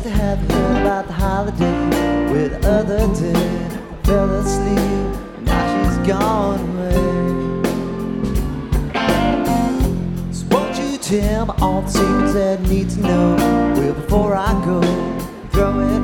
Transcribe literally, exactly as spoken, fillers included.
to have heard about the holiday where the other day I fell asleep. Now she's gone away. So won't you tell me all the secrets that I need to know? Well, before I go, throw it